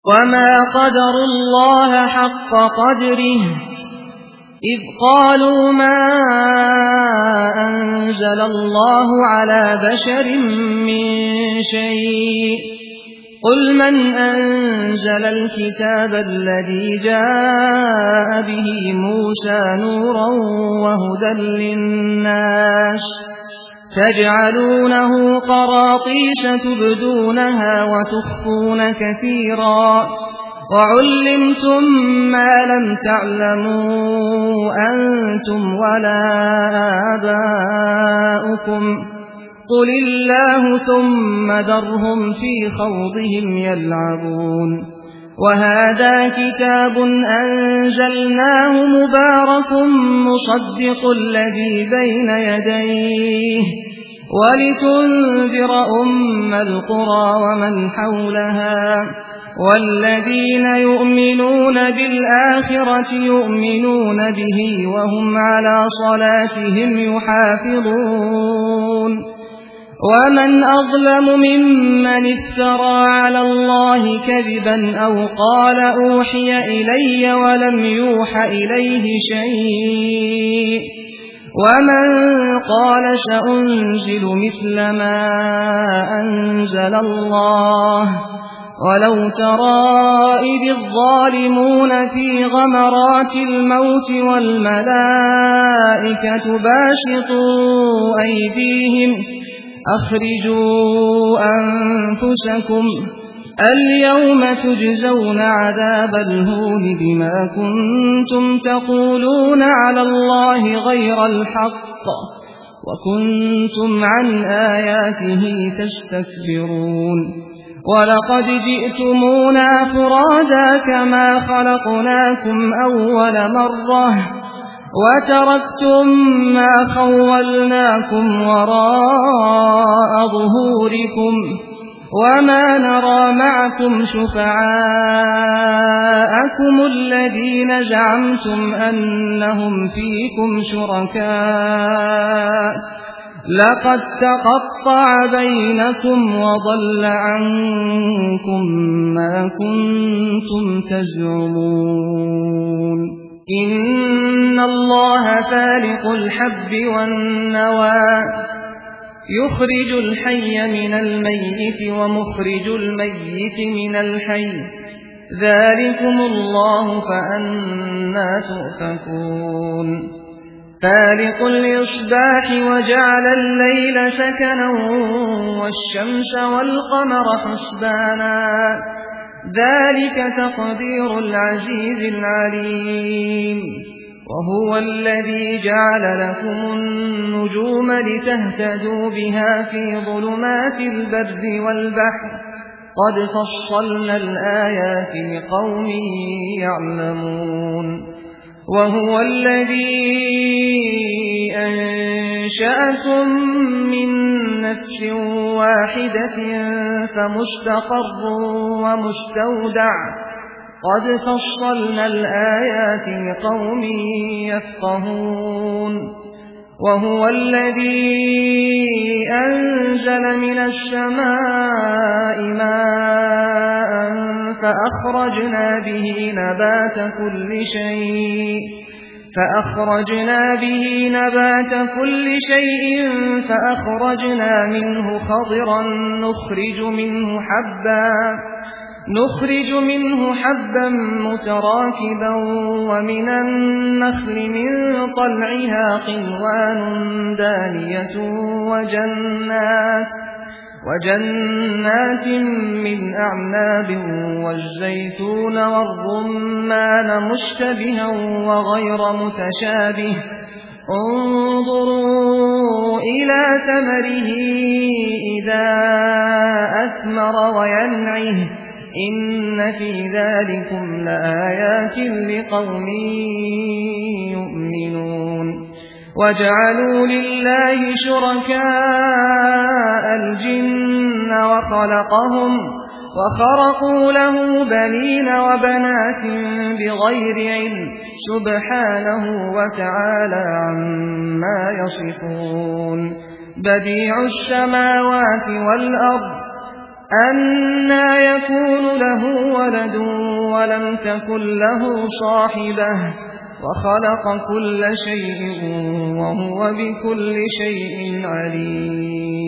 وما قدروا الله حق قدره إذ قالوا ما أنزل الله على بشر من شيء قل من أنزل الكتاب الذي جاء به موسى نورا وهدى للناس تجعلونه قراطيس تبدونها وتخفون كثيرا وعلمتم ما لم تعلموا أنتم ولا آباؤكم قل الله ثم ذرهم في خوضهم يلعبون وهذا كتاب أنزلناه مبارك مصدق الذي بين يديه ولتنذر أم القرى ومن حولها والذين يؤمنون بالآخرة يؤمنون به وهم على صلاتهم يحافظون ومن أظلم ممن افترى على الله كذبا أو قال أوحي إلي ولم يوح إليه شيء ومن قال سأنزل مثل ما أنزل الله ولو ترى إذ الظالمون في غمرات الموت والملائكة باسطوا أيديهم أخرجوا أنفسكم اليوم تجزون عذاب الهون بما كنتم تقولون على الله غير الحق وكنتم عن آياته تستكبرون ولقد جئتمونا فرادا كما خلقناكم أول مرة وتركتم ما خولناكم وراء ظهوركم وما نرى معكم شفعاءكم الذين زعمتم أنهم فيكم شركاء لقد تقطع بينكم وضل عنكم ما كنتم تزعمون إن الله فالق الحب والنوى يخرج الحي من الميت ومخرج الميت من الحي ذلكم الله فأنى تؤفكون فالق الإصباح وجعل الليل سكنا والشمس والقمر حسبانا ذلك تقدير العزيز العليم وهو الذي جعل لكم النجوم لتهتدوا بها في ظلمات البر والبحر قد فصلنا الآيات لقوم يعلمون وهو الذي أنشأكم من نفس واحدة فمستقر ومستودع قد فصلنا الآيات لقوم يفقهون وهو الذي أنزل من السماء ماء فأخرجنا به نبات كل شيء فأخرجنا منه خضرا نخرج منه حبا متراكبا ومن النخل من طلعها قنوان دانية وجنات من أعناب والزيتون والرمان مشتبها وغير متشابه انظروا إلى ثمره إذا أثمر وينعه إن في ذلكم لآيات لقوم يؤمنون وجعلوا لله شركاء الجن وخرقوا له بنين وبنات بغير علم سبحانه وتعالى عما يصفون بديع السماوات والأرض أَنَّىٰ يَكُونُ لَهُ وَلَدٌ وَلَمْ تَكُن لَّهُ صَاحِبَةٌ وَخَلَقَ كُلَّ شَيْءٍ وَهُوَ بِكُلِّ شَيْءٍ عَلِيمٌ